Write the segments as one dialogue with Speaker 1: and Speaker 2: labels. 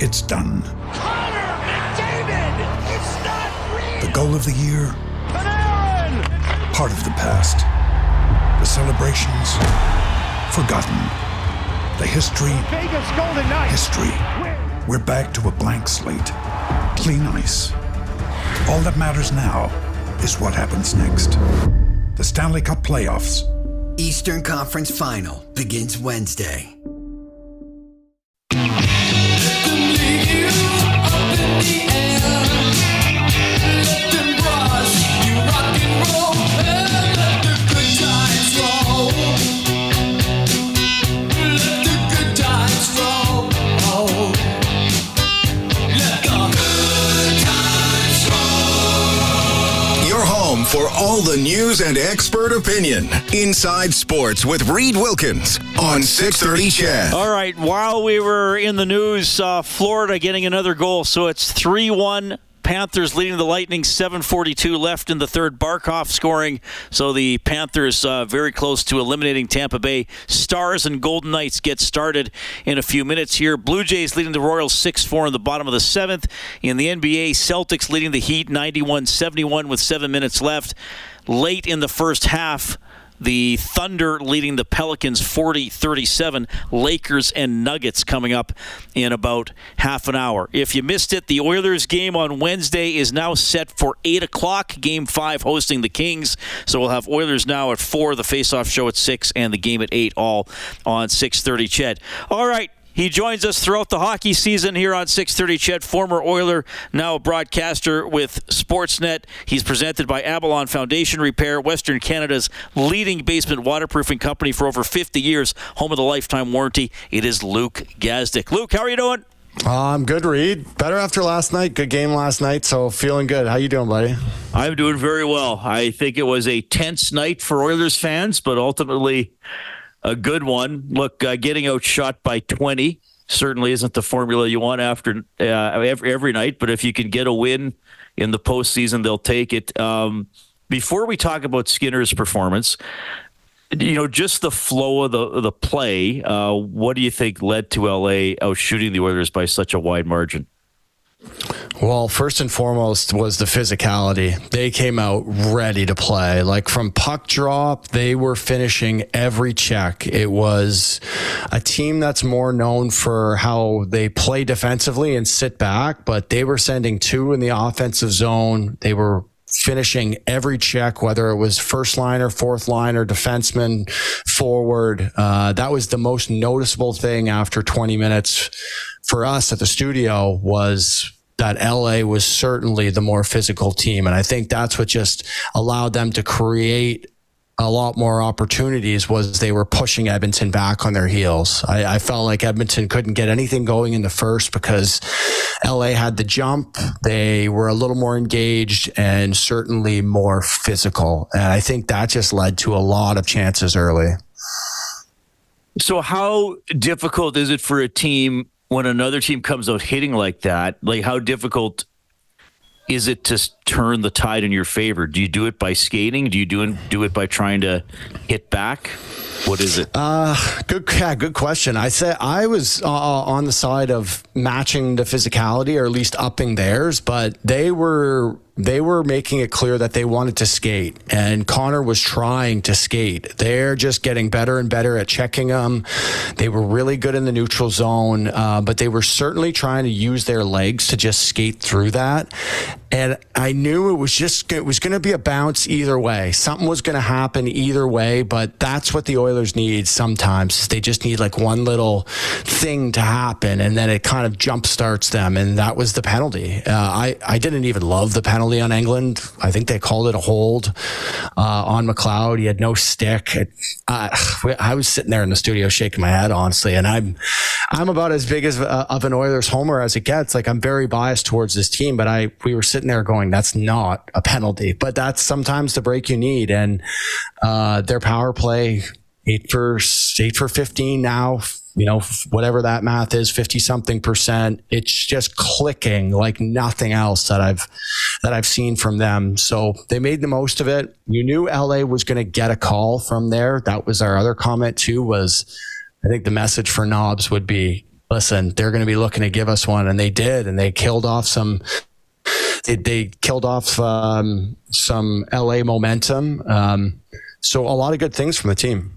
Speaker 1: it's done.
Speaker 2: Connor McDavid! It's not real!
Speaker 1: The goal of the year?
Speaker 2: Panarin!
Speaker 1: Part of the past. The celebrations? Forgotten. The history?
Speaker 2: Vegas Golden Knights!
Speaker 1: History. We're back to a blank slate. Clean ice. All that matters now is what happens next. The Stanley Cup playoffs.
Speaker 3: Eastern Conference Final begins Wednesday.
Speaker 4: For all the news and expert opinion. Inside Sports with Reed Wilkins on 630 CHED.
Speaker 5: All right, while we were in the news, Florida getting another goal. So it's 3-1. Panthers leading the Lightning, 7:42 left in the third. Barkov scoring. So the Panthers very close to eliminating Tampa Bay. Stars and Golden Knights get started in a few minutes here. Blue Jays leading the Royals 6-4 in the bottom of the seventh. In the NBA, Celtics leading the Heat 91-71 with 7 minutes left. Late in the first half, the Thunder leading the Pelicans 40-37. Lakers and Nuggets coming up in about half an hour. If you missed it, the Oilers game on Wednesday is now set for 8 o'clock. Game 5 hosting the Kings. So we'll have Oilers now at 4, the face-off show at 6, and the game at 8, all on 630 CHED. All right. He joins us throughout the hockey season here on 630 CHED, former Oiler, now a broadcaster with Sportsnet. He's presented by Avalon Foundation Repair, Western Canada's leading basement waterproofing company for over 50 years, home of the lifetime warranty. It is Luke Gazdic. Luke, how are you doing?
Speaker 6: I'm good, Reed. Better after last night. Good game last night, so feeling good. How you doing, buddy?
Speaker 5: I'm doing very well. I think it was a tense night for Oilers fans, but ultimately a good one. Look, getting outshot by 20 certainly isn't the formula you want after every night, but if you can get a win in the postseason, they'll take it. Before we talk about Skinner's performance, just the flow of the play, what do you think led to LA outshooting the Oilers by such a wide margin?
Speaker 6: Well, first and foremost was the physicality. They came out ready to play. Like from puck drop, they were finishing every check. It was a team that's more known for how they play defensively and sit back, but they were sending 2 in the offensive zone. They were finishing every check, whether it was first liner, fourth liner, defenseman, forward. That was the most noticeable thing after 20 minutes for us at the studio, was that LA was certainly the more physical team. And I think that's what just allowed them to create a lot more opportunities, was they were pushing Edmonton back on their heels. I felt like Edmonton couldn't get anything going in the first because LA had the jump. They were a little more engaged and certainly more physical. And I think that just led to a lot of chances early.
Speaker 5: So how difficult is it for a team when another team comes out hitting like that? Like, how difficult is it to turn the tide in your favor? Do you do it by skating? Do you do it by trying to hit back? What is it?
Speaker 6: Good question. I said I was on the side of matching the physicality, or at least upping theirs, but they were making it clear that they wanted to skate, and Connor was trying to skate. They're just getting better and better at checking them. They were really good in the neutral zone, but they were certainly trying to use their legs to just skate through that. And I knew it was going to be a bounce either way. Something was going to happen either way, but that's what the Oilers need sometimes. They just need like one little thing to happen, and then it kind of jump starts them, and that was the penalty. I didn't even love the penalty on England. I think they called it a hold on McLeod. He had no stick. I was sitting there in the studio shaking my head, honestly, and I'm about as big of an Oilers homer as it gets. Like, I'm very biased towards this team, but we were sitting there going, that's not a penalty, but that's sometimes the break you need. And their power play, 8 for 15 now, whatever that math is, 50-something%. It's just clicking like nothing else that I've seen from them. So they made the most of it. You knew LA was going to get a call from there. That was our other comment too, was I think the message for Knobs would be, listen, they're going to be looking to give us one, and they did, and they killed off some. They killed off some LA momentum. So a lot of good things from the team.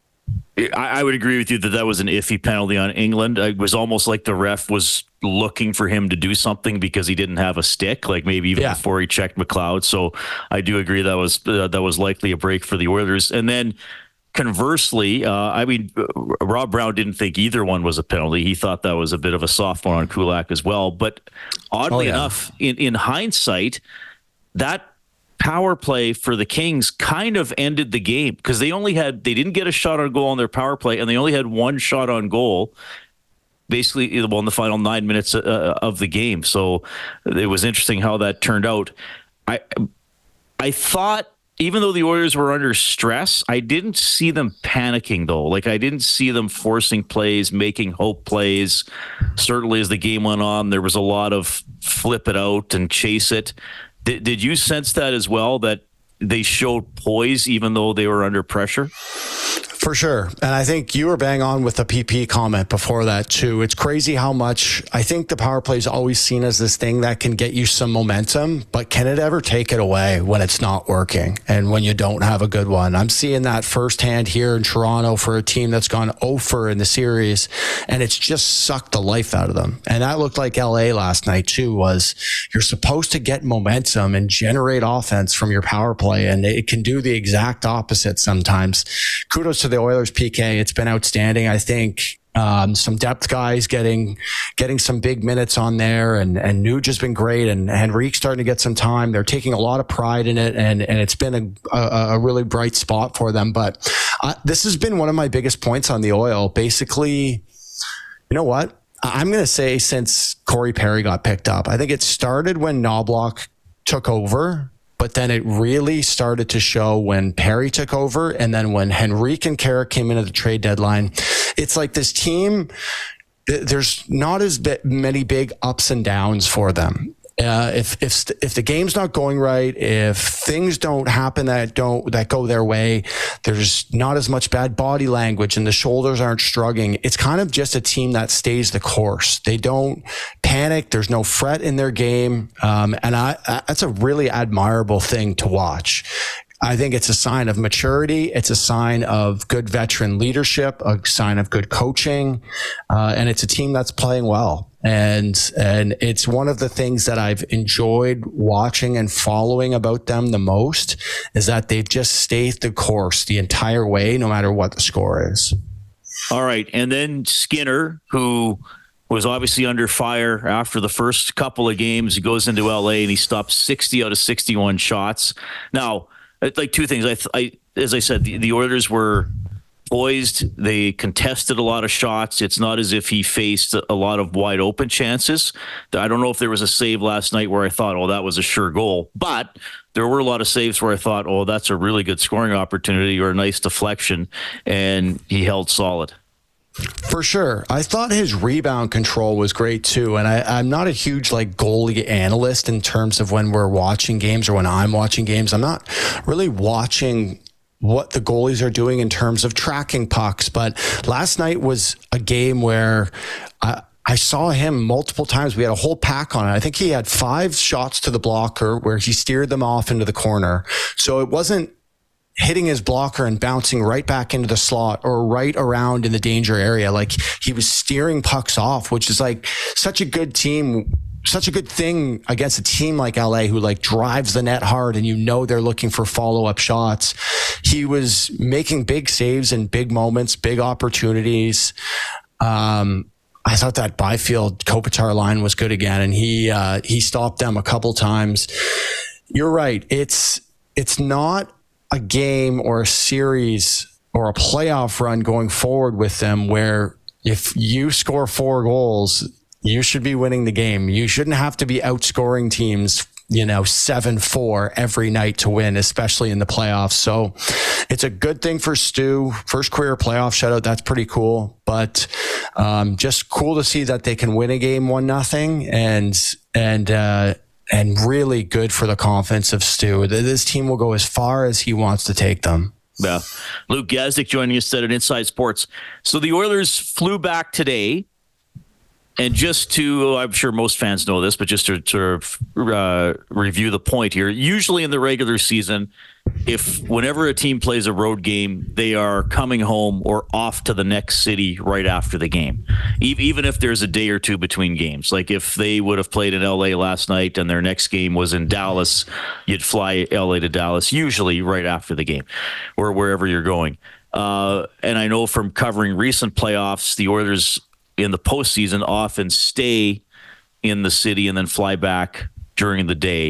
Speaker 5: I would agree with you that was an iffy penalty on England. It was almost like the ref was looking for him to do something because he didn't have a stick, like maybe even before he checked McLeod. So I do agree that was likely a break for the Oilers. And then conversely, Rob Brown didn't think either one was a penalty. He thought that was a bit of a soft one on Kulak as well. But oddly enough, in hindsight, that power play for the Kings kind of ended the game because they didn't get a shot on goal on their power play, and they only had one shot on goal basically in the final 9 minutes of the game. So it was interesting how that turned out. I thought, even though the Oilers were under stress, I didn't see them panicking, though. Like, I didn't see them forcing plays, making hope plays. Certainly as the game went on, there was a lot of flip it out and chase it. Did you sense that as well, that they showed poise even though they were under pressure?
Speaker 6: For sure. And I think you were bang on with the PP comment before that too. It's crazy how much I think the power play is always seen as this thing that can get you some momentum, but can it ever take it away when it's not working and when you don't have a good one? I'm seeing that firsthand here in Toronto for a team that's gone 0-for in the series, and it's just sucked the life out of them. And that looked like LA last night too. Was you're supposed to get momentum and generate offense from your power play, and it can do the exact opposite sometimes. Kudos to the Oilers PK. It's been outstanding. I think some depth guys getting some big minutes on there, and Nuge has been great, and Henrique's starting to get some time. They're taking a lot of pride in it, and it's been a really bright spot for them. But this has been one of my biggest points on the Oil. Basically, you know what? I'm going to say since Corey Perry got picked up, I think it started when Knoblauch took over. But then it really started to show when Perry took over, and then when Henrique and Carrick came in at the trade deadline. It's like this team, there's not as many big ups and downs for them. If the game's not going right, if things don't happen that go their way, there's not as much bad body language and the shoulders aren't shrugging. It's kind of just a team that stays the course. They don't panic. There's no fret in their game. And that's a really admirable thing to watch. I think it's a sign of maturity. It's a sign of good veteran leadership, a sign of good coaching. And it's a team that's playing well. And it's one of the things that I've enjoyed watching and following about them the most is that they've just stayed the course the entire way, no matter what the score is.
Speaker 5: All right. And then Skinner, who was obviously under fire after the first couple of games, he goes into LA and he stopped 60 out of 61 shots. Now, like two things. As I said, the Oilers were poised. They contested a lot of shots. It's not as if he faced a lot of wide open chances. I don't know if there was a save last night where I thought, oh, that was a sure goal. But there were a lot of saves where I thought, oh, that's a really good scoring opportunity or a nice deflection. And he held solid.
Speaker 6: For sure. I thought his rebound control was great too. And I'm not a huge goalie analyst in terms of when we're watching games or when I'm watching games. I'm not really watching what the goalies are doing in terms of tracking pucks. But last night was a game where I saw him multiple times. We had a whole pack on it. I think he had 5 shots to the blocker where he steered them off into the corner. So it wasn't hitting his blocker and bouncing right back into the slot or right around in the danger area. Like, he was steering pucks off, which is such a good team, such a good thing against a team like LA who drives the net hard and they're looking for follow-up shots. He was making big saves in big moments, big opportunities. I thought that Byfield Kopitar line was good again, and he stopped them a couple times. You're right. It's not a game or a series or a playoff run going forward with them where if you score 4 goals, you should be winning the game. You shouldn't have to be outscoring teams, 7-4 every night to win, especially in the playoffs. So it's a good thing for Stu. First career playoff shutout. That's pretty cool. But just cool to see that they can win a game 1-0 and really good for the confidence of Stu. This team will go as far as he wants to take them.
Speaker 5: Yeah. Luke Gazdic joining us at Inside Sports. So the Oilers flew back today And just to, I'm sure most fans know this, but just to sort of review the point here, usually in the regular season, whenever a team plays a road game, they are coming home or off to the next city right after the game, even if there's a day or two between games. Like if they would have played in LA last night and their next game was in Dallas, you'd fly LA to Dallas, usually right after the game or wherever you're going. And I know from covering recent playoffs, the Oilers in the postseason often stay in the city and then fly back during the day.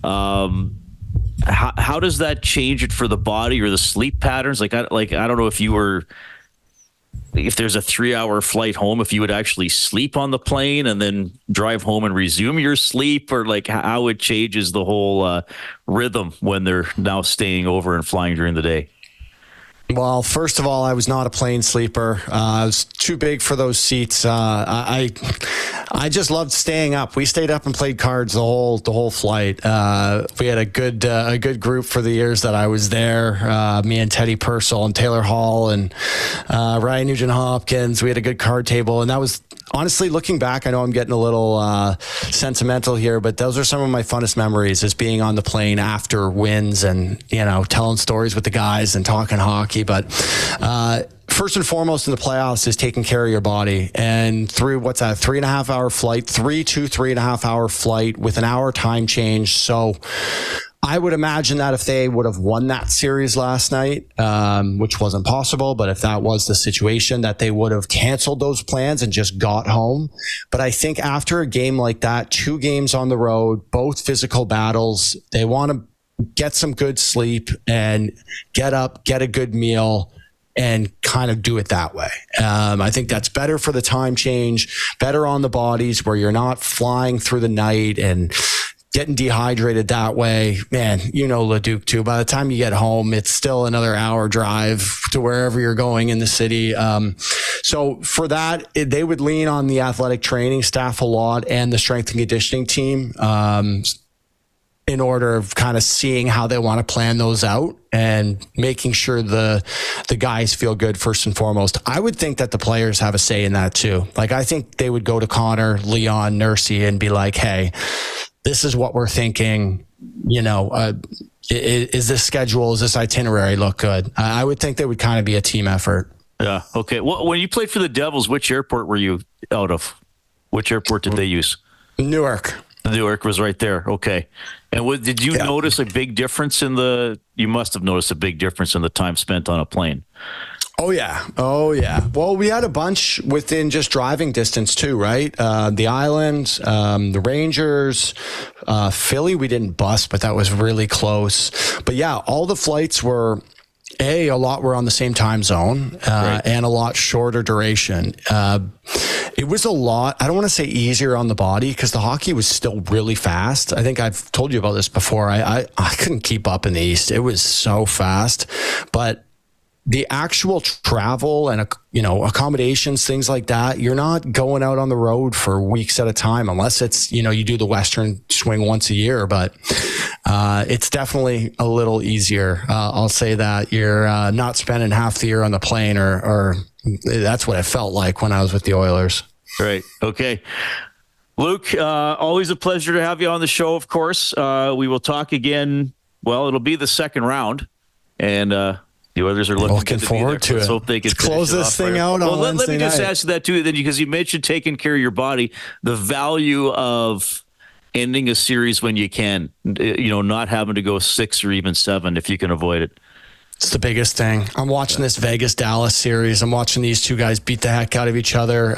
Speaker 5: How does that change it for the body or the sleep patterns? I don't know if there's a 3-hour flight home, if you would actually sleep on the plane and then drive home and resume your sleep, or like how it changes the whole rhythm when they're now staying over and flying during the day.
Speaker 6: Well, first of all, I was not a plane sleeper. I was too big for those seats. I just loved staying up. We stayed up and played cards the whole flight. We had a good group for the years that I was there. Me and Teddy Purcell and Taylor Hall and Ryan Nugent-Hopkins. We had a good card table, and that was honestly, looking back, I know I'm getting a little sentimental here, but those are some of my funnest memories, is being on the plane after wins and, telling stories with the guys and talking hockey. But first and foremost in the playoffs is taking care of your body. And through 3.5 hour flight, 3.5 hour flight with an hour time change. So I would imagine that if they would have won that series last night, which wasn't possible, but if that was the situation, that they would have canceled those plans and just got home. But I think after a game like that, 2 games on the road, both physical battles, they want to get some good sleep and get up, get a good meal, and kind of do it that way. I think that's better for the time change, better on the bodies, where you're not flying through the night and getting dehydrated that way. Man, Leduc too. By the time you get home, it's still another hour drive to wherever you're going in the city. So for that, they would lean on the athletic training staff a lot and the strength and conditioning team in order of kind of seeing how they want to plan those out and making sure the guys feel good first and foremost. I would think that the players have a say in that too. Like, I think they would go to Connor, Leon, Nursey and be like, hey, this is what we're thinking. Is this schedule, is this itinerary look good? I would think they would kind of be a team effort.
Speaker 5: Yeah. Okay. Well, when you played for the Devils, which airport were you out of? Which airport did they use?
Speaker 6: Newark.
Speaker 5: Newark was right there. Okay. And did you notice a big difference you must have noticed a big difference in the time spent on a plane?
Speaker 6: Oh, yeah. Well, we had a bunch within just driving distance too, right? The Island, the Rangers, Philly, we didn't bust, but that was really close. But yeah, all the flights were, a lot were on the same time zone and a lot shorter duration. It was a lot, I don't want to say easier on the body, because the hockey was still really fast. I think I've told you about this before. I couldn't keep up in the East. It was so fast. But the actual travel and, accommodations, things like that, you're not going out on the road for weeks at a time, unless it's, you do the Western swing once a year. But it's definitely a little easier. I'll say that. You're not spending half the year on the plane, or that's what it felt like when I was with the Oilers. Right. Okay.
Speaker 5: Luke, always a pleasure to have you on the show, of course. We will talk again. Well, it'll be the second round. And the Oilers are looking
Speaker 6: forward to it.
Speaker 5: Let's hope they can
Speaker 6: close this thing out on Wednesday
Speaker 5: Let me just ask you that too, then, because you mentioned taking care of your body, the value of ending a series when you can, not having to go 6 or even 7 if you can avoid it.
Speaker 6: It's the biggest thing. I'm watching this Vegas-Dallas series. I'm watching these two guys beat the heck out of each other.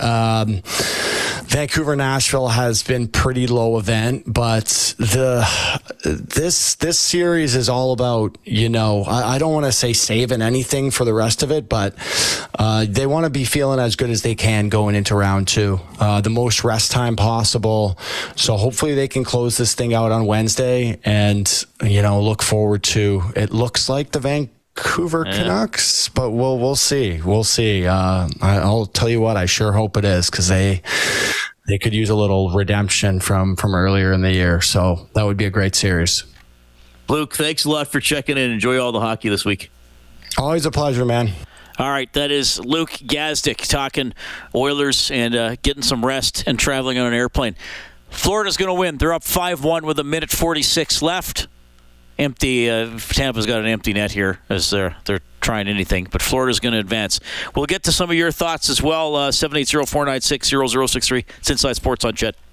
Speaker 6: Vancouver-Nashville has been pretty low event, but this series is all about, I don't want to say saving anything for the rest of it, but they want to be feeling as good as they can going into round 2. The most rest time possible. So hopefully they can close this thing out on Wednesday and, look forward to, it looks like the Vancouver Canucks, but we'll see. We'll see. I'll tell you what, I sure hope it is, because they could use a little redemption from earlier in the year. So that would be a great series.
Speaker 5: Luke, thanks a lot for checking in. Enjoy all the hockey this week.
Speaker 6: Always a pleasure, man.
Speaker 5: All right, that is Luke Gazdic talking Oilers and getting some rest and traveling on an airplane. Florida's going to win. They're up 5-1 with 1:46 left. Empty. Tampa's got an empty net here as they're trying anything, but Florida's going to advance. We'll get to some of your thoughts as well. 780-496-0063. It's Inside Sports on Chet.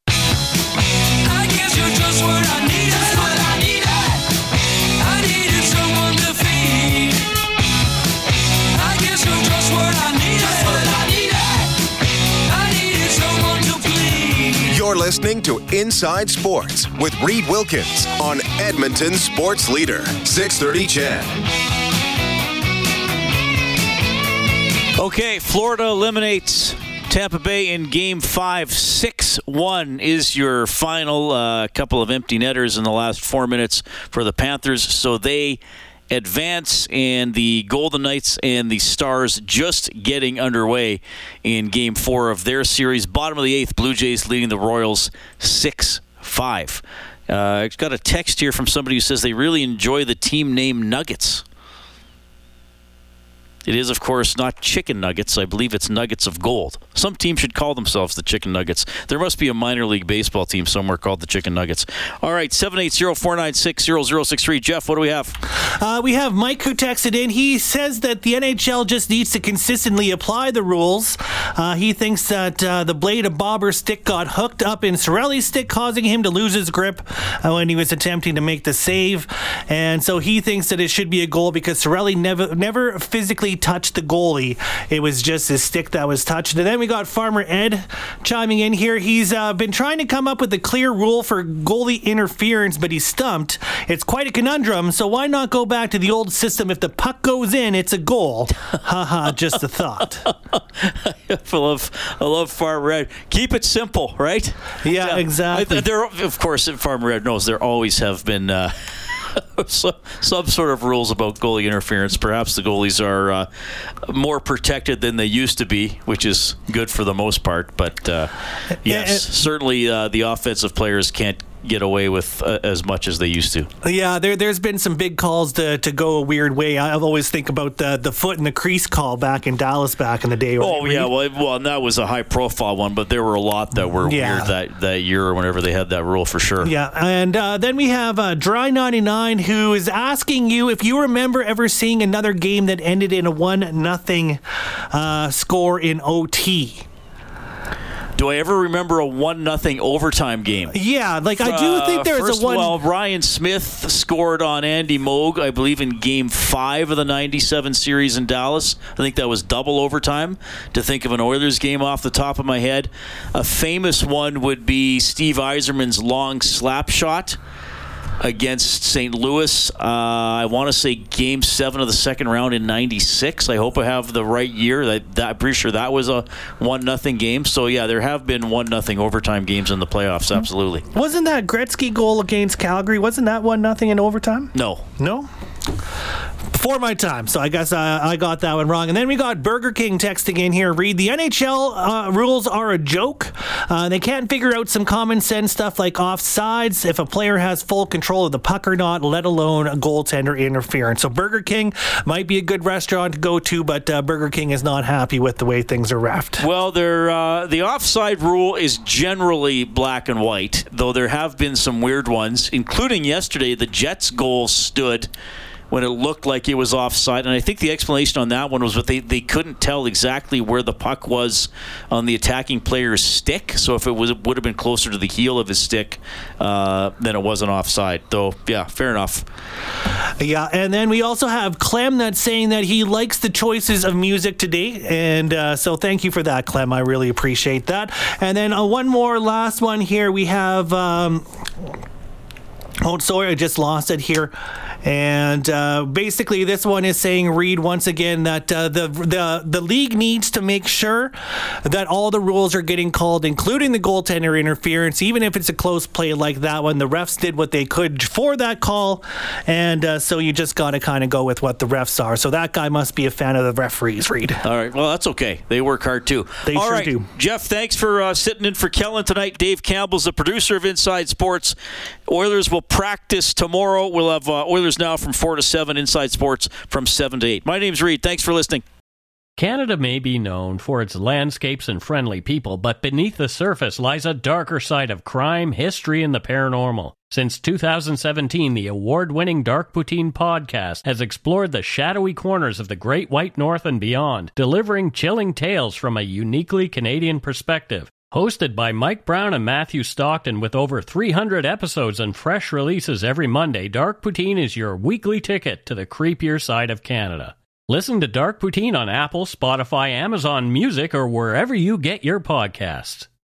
Speaker 7: I guess you're just what I needed. I needed someone to feed. I guess you're just what I needed. I needed someone to please.
Speaker 4: You're listening to Inside Sports with Reed Wilkins on Edmonton Sports Leader, 630 CHED.
Speaker 5: Okay, Florida eliminates Tampa Bay in Game 5. 6-1 is your final. Couple of empty netters in the last 4 minutes for the Panthers, so they advance, and the Golden Knights and the Stars just getting underway in Game 4 of their series. Bottom of the 8th, Blue Jays leading the Royals 6-5. I got a text here from somebody who says they really enjoy the team name Nuggets. It is, of course, not chicken nuggets. I believe it's nuggets of gold. Some team should call themselves the Chicken Nuggets. There must be a minor league baseball team somewhere called the Chicken Nuggets. All right, 780-496-0063. Jeff, what do we have?
Speaker 8: We have Mike who texted in. He says that the NHL just needs to consistently apply the rules. He thinks that the blade of Bobber's stick got hooked up in Cirelli's stick, causing him to lose his grip when he was attempting to make the save. And so he thinks that it should be a goal because Cirelli never physically touched the goalie. It was just his stick that was touched. And then we got Farmer Ed chiming in here. He's been trying to come up with a clear rule for goalie interference, but he's stumped. It's quite a conundrum, so why not go back to the old system? If the puck goes in, it's a goal. Haha, just a thought.
Speaker 5: I love Farmer Ed. Keep it simple, right?
Speaker 8: Yeah, exactly.
Speaker 5: Of course, Farmer Ed knows there always have been some sort of rules about goalie interference. Perhaps the goalies are more protected than they used to be, which is good for the most part. But yes, certainly the offensive players can't get away with as much as they used to.
Speaker 8: Yeah, there's been some big calls to go a weird way. I always think about the foot in the crease call back in Dallas back in the day.
Speaker 5: Oh, yeah, well, and that was a high-profile one, but there were a lot that were weird that year or whenever they had that rule for sure. Yeah,
Speaker 8: and then we have Dry99 who is asking you if you remember ever seeing another game that ended in a 1-0 score in OT.
Speaker 5: Do I ever remember a 1-0 overtime game?
Speaker 8: Yeah, I do think there was a one.
Speaker 5: Well, Ryan Smith scored on Andy Moog, I believe, in Game 5 of the '97 series in Dallas. I think that was double overtime. To think of an Oilers game off the top of my head, a famous one would be Steve Yzerman's long slap shot against St. Louis. I want to say Game 7 of the second round in '96. I hope I have the right year. I'm pretty sure that was a 1-0 game. So, yeah, there have been 1-0 overtime games in the playoffs, absolutely.
Speaker 8: Wasn't that Gretzky goal against Calgary? Wasn't that 1-0 in overtime?
Speaker 5: No.
Speaker 8: No? Before my time, so I guess I got that one wrong. And then we got Burger King texting in here. Read, the NHL rules are a joke. They can't figure out some common sense stuff like offsides, if a player has full control of the puck or not, let alone a goaltender interference. So Burger King might be a good restaurant to go to, but Burger King is not happy with the way things are reffed.
Speaker 5: Well, the offside rule is generally black and white, though there have been some weird ones, including yesterday. The Jets' goal stood when it looked like it was offside. And I think the explanation on that one was that they couldn't tell exactly where the puck was on the attacking player's stick. So if it would have been closer to the heel of his stick, then it wasn't offside. Though, yeah, fair enough.
Speaker 8: Yeah, and then we also have Clem that's saying that he likes the choices of music today. And so thank you for that, Clem. I really appreciate that. And then one more last one here. We have... oh, sorry, I just lost it here. And basically, this one is saying, Reed, once again, that the league needs to make sure that all the rules are getting called, including the goaltender interference, even if it's a close play like that one. The refs did what they could for that call, and so you just got to kind of go with what the refs are. So that guy must be a fan of the referees, Reed.
Speaker 5: All right, well, that's okay. They work hard, too.
Speaker 8: They
Speaker 5: all
Speaker 8: sure
Speaker 5: right,
Speaker 8: do.
Speaker 5: Jeff, thanks for sitting in for Kellen tonight. Dave Campbell's the producer of Inside Sports. Oilers will practice tomorrow. We'll have Oilers Now from 4 to 7, Inside Sports from 7 to 8. My name's Reed. Thanks for listening.
Speaker 9: Canada may be known for its landscapes and friendly people, but beneath the surface lies a darker side of crime, history, and the paranormal. Since 2017, the award-winning Dark Poutine podcast has explored the shadowy corners of the Great White North and beyond, delivering chilling tales from a uniquely Canadian perspective. Hosted by Mike Brown and Matthew Stockton with over 300 episodes and fresh releases every Monday, Dark Poutine is your weekly ticket to the creepier side of Canada. Listen to Dark Poutine on Apple, Spotify, Amazon Music, or wherever you get your podcasts.